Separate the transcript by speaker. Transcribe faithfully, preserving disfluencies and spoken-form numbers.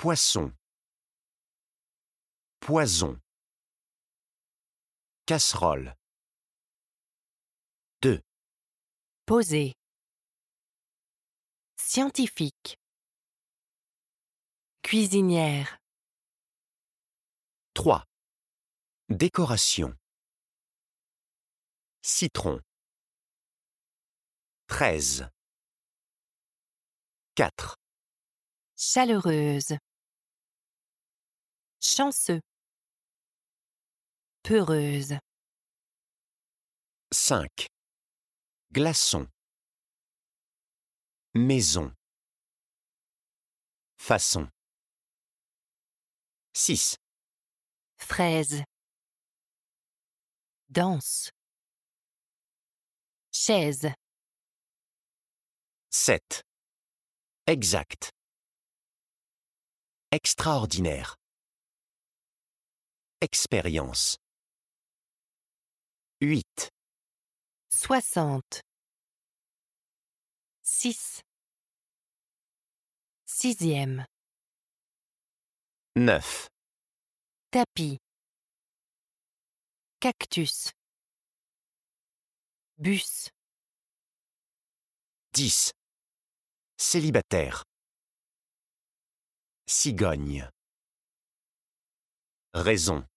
Speaker 1: Poisson. Poison. Casserole. deux.
Speaker 2: Poser. Scientifique. Cuisinière.
Speaker 1: trois. Décoration. Citron. treize. quatre.
Speaker 2: Chaleureuse. Chanceux. Peureuse.
Speaker 1: cinq. Glaçon. Maison. Façon. six.
Speaker 2: Fraise. Danse. Chaise.
Speaker 1: sept. Exact. Extraordinaire. Expérience. huit.
Speaker 2: Soixante. Six. Sixième.
Speaker 1: neuf.
Speaker 2: Tapis. Cactus. Bus.
Speaker 1: dix. Célibataire. Cigogne. Raison.